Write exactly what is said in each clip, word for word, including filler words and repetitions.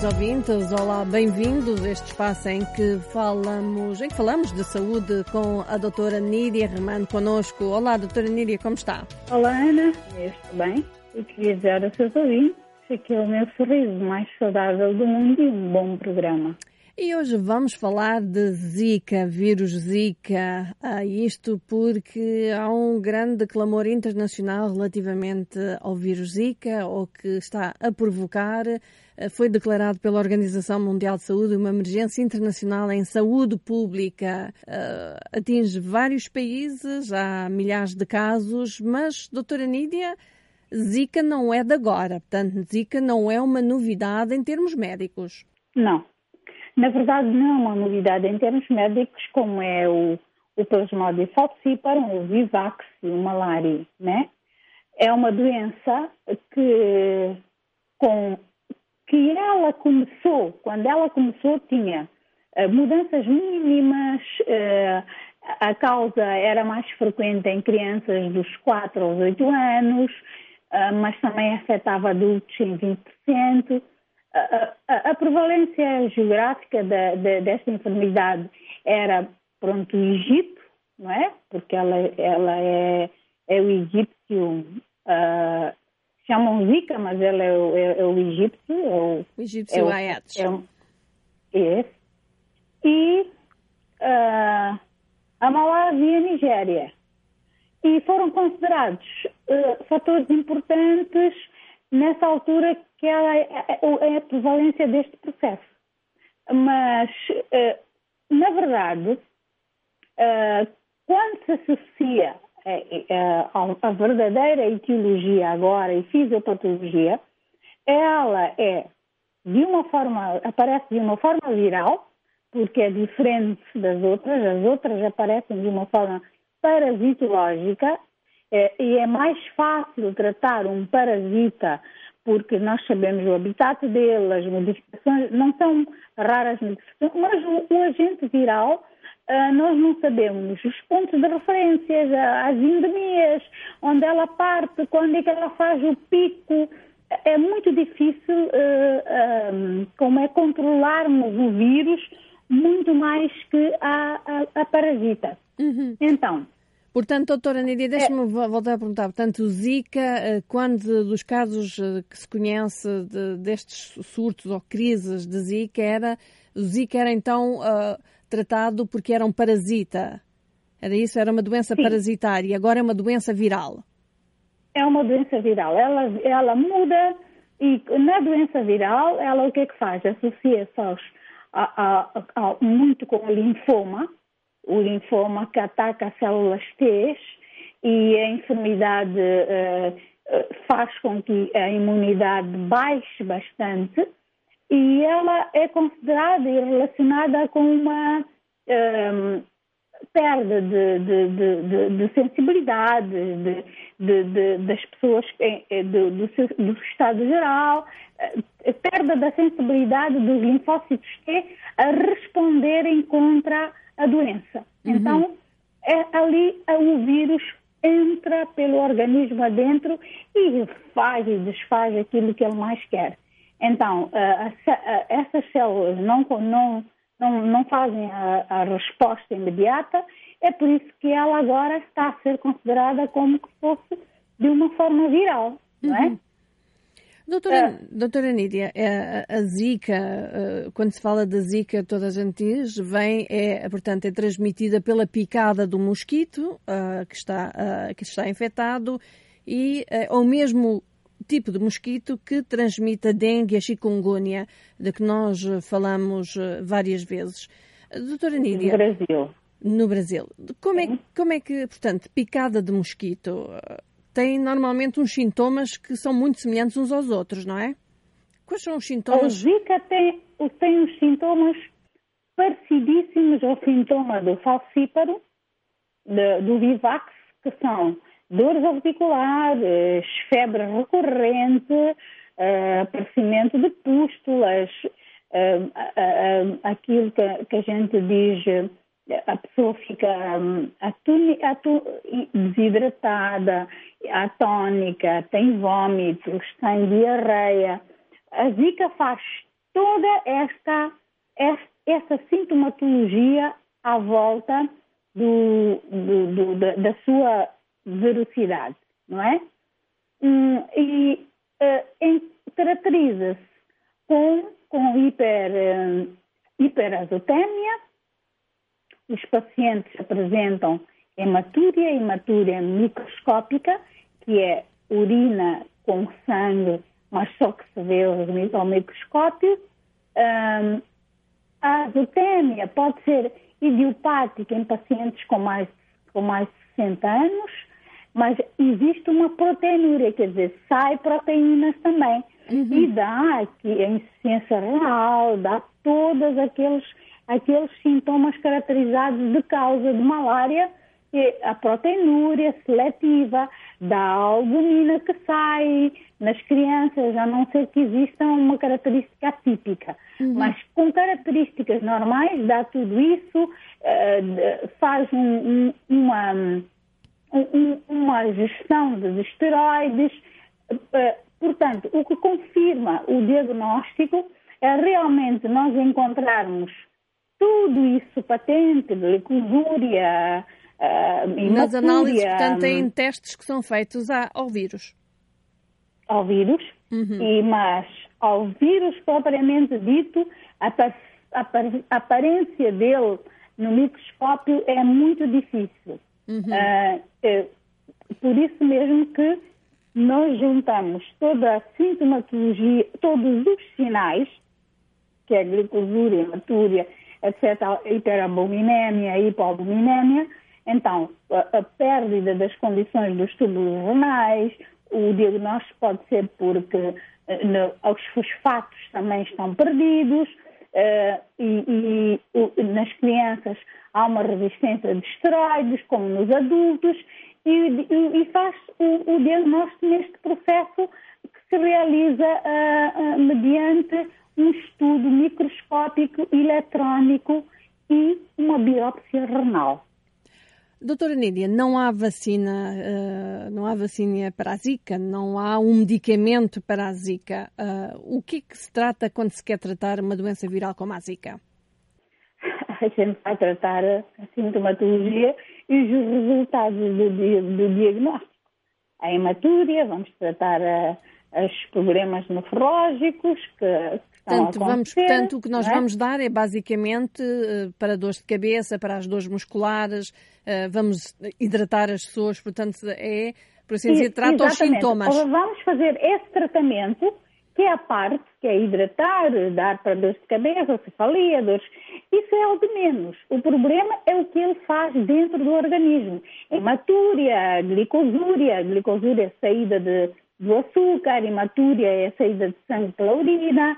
queridos ouvintes, olá, bem-vindos a este espaço em que falamos, em que falamos de saúde com a doutora Nídia Remando connosco. Olá, doutora Nídia, como está? Olá, Ana, estou bem e queria dizer aos seus ouvintes que é o meu sorriso mais saudável do mundo e um bom programa. E hoje vamos falar de Zika, vírus Zika, ah, isto porque há um grande clamor internacional relativamente ao vírus Zika, ou que está a provocar. Foi declarado pela Organização Mundial de Saúde uma emergência internacional em saúde pública. Uh, atinge vários países, há milhares de casos, mas, doutora Nídia, Zika não é de agora, portanto, Zika não é uma novidade em termos médicos. Não. Na verdade, não é uma novidade em termos médicos, como é o, o Plasmodium falciparum, o Vivax e o malária, né? É uma doença que, com, que ela começou, quando ela começou, tinha uh, mudanças mínimas, uh, a causa era mais frequente em crianças dos quatro aos oito anos, uh, mas também afetava adultos em vinte por cento. A, a, a prevalência geográfica da, da, desta enfermidade era, pronto, o Egito, não é? Porque ela, ela é, é o egípcio, uh, chamam Zika, mas ela é o, é, é o egípcio. É o, o egípcio é Aedes. É, é, e uh, a Malásia e a Nigéria. E foram considerados uh, fatores importantes nessa altura que ela é a prevalência deste processo. Mas, na verdade, quando se associa a verdadeira etiologia agora e fisiopatologia, ela é de uma forma, aparece de uma forma viral, porque é diferente das outras, as outras aparecem de uma forma parasitológica, e é mais fácil tratar um parasita porque nós sabemos o habitat dele, as modificações, não são raras modificações, mas o, o agente viral, uh, nós não sabemos os pontos de referência, as endemias, onde ela parte, quando é que ela faz o pico. É muito difícil, uh, um, como é controlarmos o vírus, muito mais que a, a, a parasita. Uhum. Então... Portanto, doutora Nídia, deixe-me é. voltar a perguntar. Portanto, o Zika, quando dos casos que se conhece de, destes surtos ou crises de Zika, era, o Zika era então uh, tratado porque era um parasita. Era isso? Era uma doença Sim. parasitária. Agora é uma doença viral. É uma doença viral. Ela, ela muda e na doença viral, ela o que é que faz? Associa-se aos, a, a, a, muito com o linfoma, o linfoma que ataca as células T e a enfermidade uh, faz com que a imunidade baixe bastante e ela é considerada e relacionada com uma um, perda de, de, de, de, de sensibilidade de, de, de, das pessoas, do, do, seu, do estado geral, perda da sensibilidade dos linfócitos T a responderem contra a doença. Uhum. Então, é, ali o vírus entra pelo organismo adentro e faz e desfaz aquilo que ele mais quer. Então, uh, uh, essas células não, não, não, não fazem a, a resposta imediata, é por isso que ela agora está a ser considerada como se fosse de uma forma viral, uhum. não é? Doutora, uh, doutora Nídia, a, a Zika, quando se fala da Zika, toda a gente diz, vem, é, portanto, é transmitida pela picada do mosquito uh, que, está, uh, que está infectado e uh, ou mesmo tipo de mosquito que transmite a dengue e a chikungunya, de que nós falamos várias vezes. Doutora Nídia. No Brasil. No Brasil. Como é, como é que, portanto, picada de mosquito tem normalmente uns sintomas que são muito semelhantes uns aos outros, não é? Quais são os sintomas? A Zika tem, tem os sintomas parecidíssimos ao sintoma do falciparum, do Vivax, que são dores articulares, febre recorrente, uh, aparecimento de pústulas, uh, uh, uh, aquilo que, que a gente diz, a pessoa fica um, atuni, atu, desidratada, atônica, tem vômitos, tem diarreia. A Zika faz toda esta, esta, esta sintomatologia à volta do, do, do, da, da sua velocidade, não é? Hum, e uh, caracteriza-se com, com hiper, uh, hiperazotemia. Os pacientes apresentam hematúria, hematúria microscópica, que é urina com sangue, mas só que se vê ao microscópio. Um, a azotemia pode ser idiopática em pacientes com mais, com mais de sessenta anos, mas existe uma proteinúria, quer dizer, sai proteínas também. Uhum. E dá aqui a insuficiência renal, dá todos aqueles, aqueles sintomas caracterizados de causa de malária, e a proteinúria seletiva, dá a albumina que sai nas crianças, a não ser que exista uma característica atípica. Uhum. Mas com características normais, dá tudo isso, uh, faz um, um, uma, um, uma gestão de esteroides. Uh, portanto, o que confirma o diagnóstico é realmente nós encontrarmos tudo isso patente, glicosúria, Uh, nas análises, portanto, em testes que são feitos ao vírus. Ao vírus, uhum. e, mas ao vírus propriamente dito, a, a, a aparência dele no microscópio é muito difícil. Uhum. Uh, é, por isso mesmo que nós juntamos toda a sintomatologia, todos os sinais, que é glicosúria, hematúria, etcétera, hiperalbuminémia, hipoalbuminémia. Então, a, a pérdida das condições dos túbulos renais, o diagnóstico pode ser porque uh, os fosfatos também estão perdidos, uh, e, e uh, nas crianças há uma resistência de esteroides, como nos adultos, e, e, e faz o, o diagnóstico neste processo que se realiza uh, uh, mediante um estudo microscópico, eletrónico e uma biópsia renal. Doutora Nídia, não há vacina, uh, não há vacina para a Zika, não há um medicamento para a Zika. Uh, o que é que se trata quando se quer tratar uma doença viral como a Zika? A gente vai tratar a sintomatologia e os resultados do, do diagnóstico. A hematúria, vamos tratar a, os problemas nefrológicos que, que estão portanto, a vamos, portanto, o que nós é? vamos dar é basicamente uh, para dores de cabeça, para as dores musculares, uh, vamos hidratar as pessoas, portanto, é, por assim dizer, trata os sintomas. Vamos fazer esse tratamento, que é a parte, que é hidratar, dar para dores de cabeça, cefalia, dores. Isso é o de menos. O problema é o que ele faz dentro do organismo. Hematúria, glicosúria, glicosúria é a saída de, do açúcar, hematúria é a saída de sangue pela urina.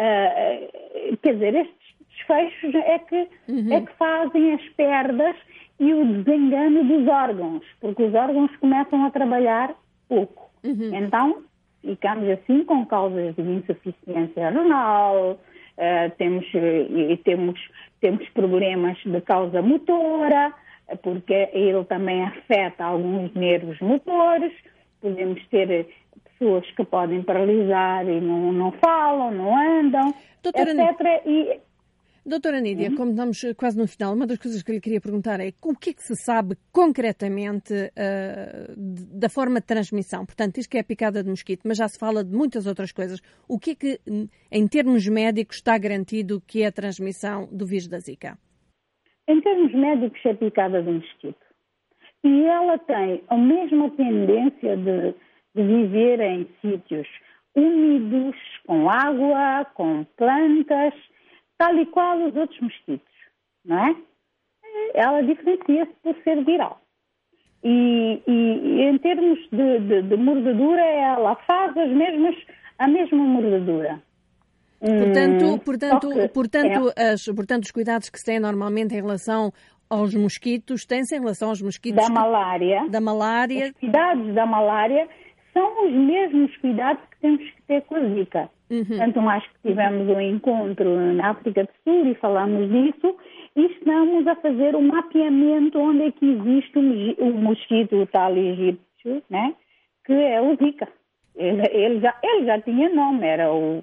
Uh, quer dizer, estes desfechos é que, uhum. é que fazem as perdas e o desengano dos órgãos, porque os órgãos começam a trabalhar pouco. Uhum. Então, ficamos assim com causas de insuficiência renal, uh, temos, e temos, temos problemas de causa motora, porque ele também afeta alguns nervos motores, podemos ter pessoas que podem paralisar e não, não falam, não andam, Doutora etcétera. E... Doutora Nídia, uhum. como estamos quase no final, uma das coisas que eu lhe queria perguntar é o que é que se sabe concretamente uh, da forma de transmissão? Portanto, isto que é a picada de mosquito, mas já se fala de muitas outras coisas. O que é que, em termos médicos, está garantido que é a transmissão do vírus da Zika? Em termos médicos, é a picada de mosquito. E ela tem a mesma tendência de, de viver em sítios úmidos, com água, com plantas, tal e qual os outros mosquitos, não é? Ela diferencia-se por ser viral. E, e, e em termos de, de, de mordedura, ela faz as mesmas, a mesma mordedura. Portanto, hum, portanto, portanto, é... as, portanto, os cuidados que se têm normalmente em relação aos mosquitos, têm-se em relação aos mosquitos... Da que... malária. Da malária. Os cuidados da malária são os mesmos cuidados que temos que ter com a Zika. Uhum. Tanto mais que tivemos um encontro na África do Sul e falámos disso, e estamos a fazer um mapeamento onde é que existe o mosquito, o tal egípcio, né? Que é o Zika. Ele, ele, já, ele já tinha nome, era o,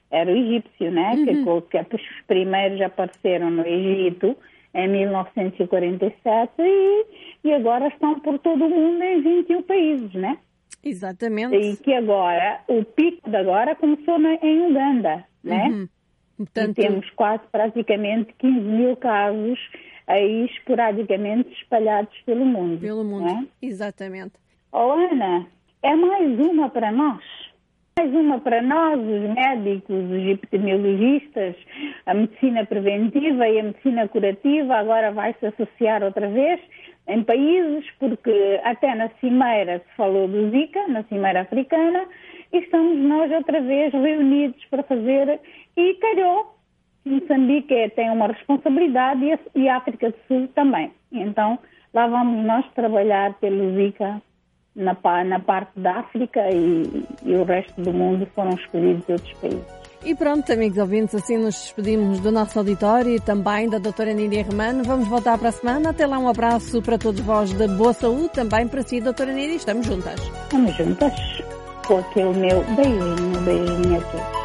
era o egípcio, né? Uhum. Que, que os primeiros apareceram no Egito em mil novecentos e quarenta e sete e, e agora estão por todo o mundo em vinte e um países, né? Exatamente. E que agora, o pico de agora começou na, em Uganda, né? Uhum. Portanto... E temos quase praticamente quinze mil casos aí esporadicamente espalhados pelo mundo. Pelo mundo, né? Exatamente. Oh, Ana, é mais uma para nós. Mais uma para nós, os médicos, os epidemiologistas, a medicina preventiva e a medicina curativa agora vai se associar outra vez em países, porque até na Cimeira se falou do Zika, na Cimeira Africana, e estamos nós outra vez reunidos para fazer, e calhou, Moçambique tem uma responsabilidade e a, e a África do Sul também. Então, lá vamos nós trabalhar pelo Zika na, na parte da África e, e o resto do mundo foram escolhidos outros países. E pronto, amigos ouvintes, assim nos despedimos do nosso auditório e também da doutora Nídia Romano. Vamos voltar para a semana. Até lá, um abraço para todos vós de boa saúde, também para si, doutora Nídia. Estamos juntas. Estamos juntas. Com aquele meu beijinho, beijinho a todos.